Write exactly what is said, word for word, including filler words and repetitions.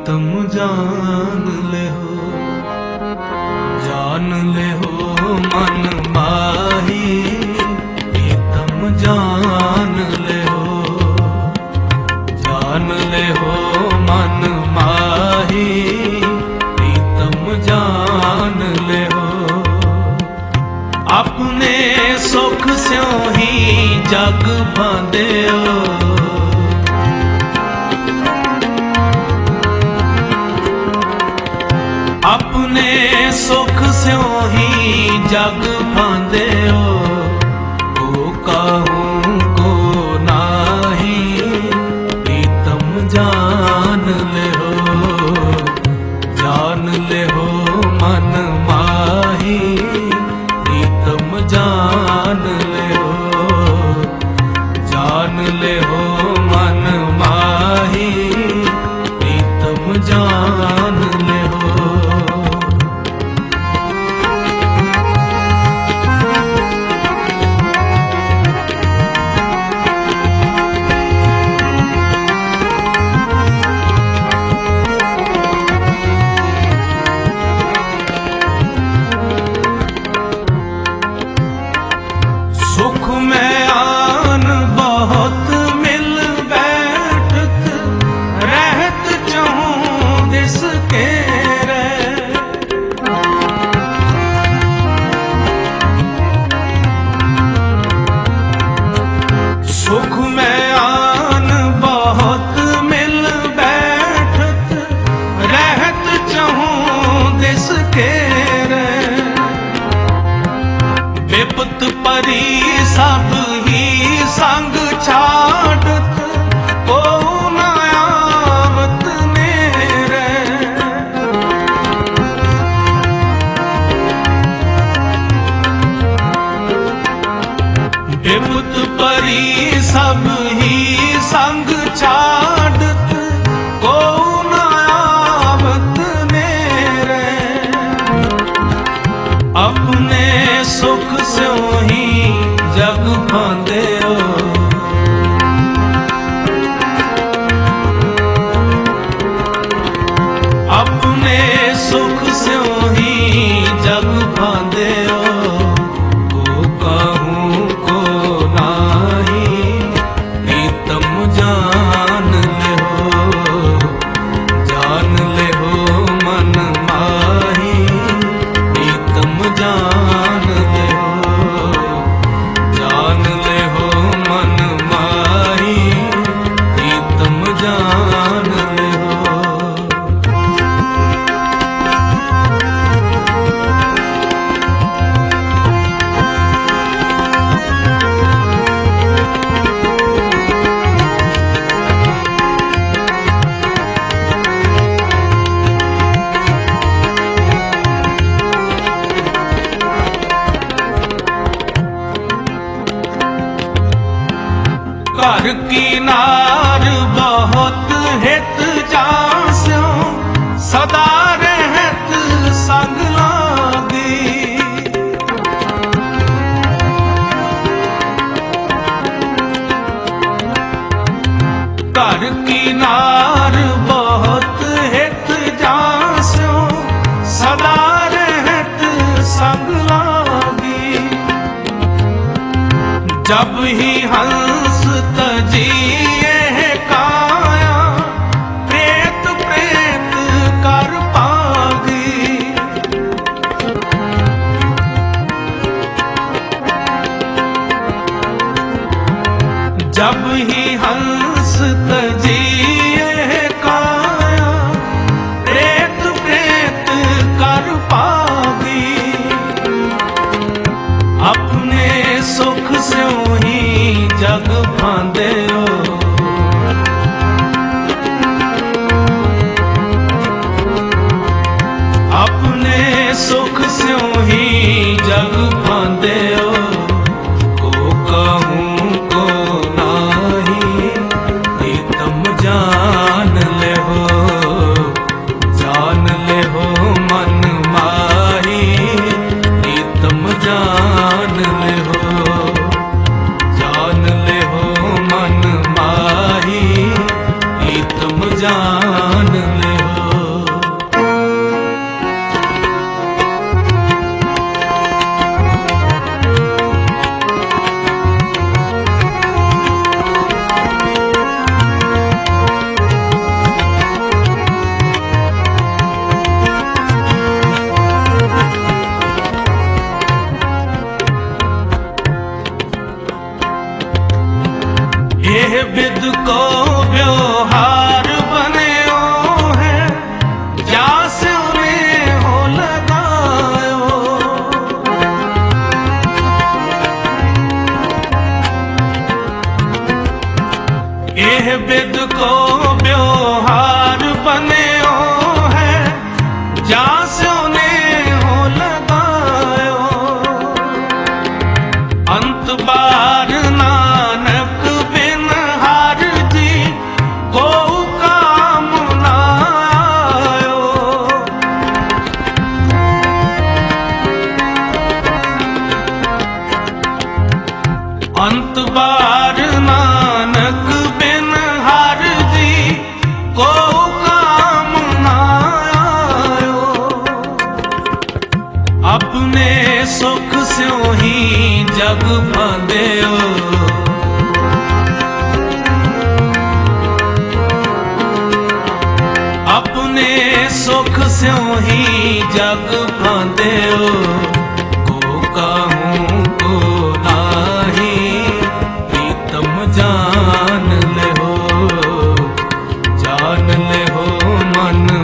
प्रीतम जान ले हो, जान ले हो मन माही। प्रीतम जान ले हो, जान ले हो मन माही। प्रीतम जान ले हो, अपने सुख स्यों ही जग भांदे हो। अपने सुख स्यों ही जग भांदे हो। को कहूँ को नाही, प्रीतम जान ले हो, जान ले हो मन माही। प्रीतम जान ले हो, जान ले हो मन माही। प्रीतम जान ले हो। सुख में आन बहुत मिल बैठत, रहत चाहूं दिस के रे। सुख में आन बहुत मिल बैठत, रहत चाहूं दिस के रे। विपत परी सब ही संग छाड़त, को न आवत नेरे। विपत परी सब ही संग छाड़त, को न आवत नेरे। अपने सुख स्यों ही जग भांदे हो। अपने सुख स्यों ही जग भांदे हो। को कहूँ को नाही, प्रीतम जान ले हो, जान ले हो मन माही। प्रीतम जान ले हो, जान ले हो मन माही। प्रीतम जान ले हो। घर की नार बहुत हित जास्यों, सदा रहत संग लागी। घर की नार बहुत हित जास्यों, सदा रहत संग लागी। जब ही हंस तजिए काया, प्रेत प्रेत कर पागी। जब ही हंस तजिए काया, प्रेत प्रेत कर पागी। अपने सुख स्यों ही जग भांदे हो। अपने सुख स्यों ही जग भांदे हो। को कहूँ को नाही, प्रीतम जान ले हो, जान ले हो मन माही। प्रीतम जान ले हो, जान ले हो मन माही। प्रीतम जान ले हो। अपने सुख स्यों ही जग भांदे हो। को कहूँ को नाही प्रीतम जान ले हो, जान ले हो मन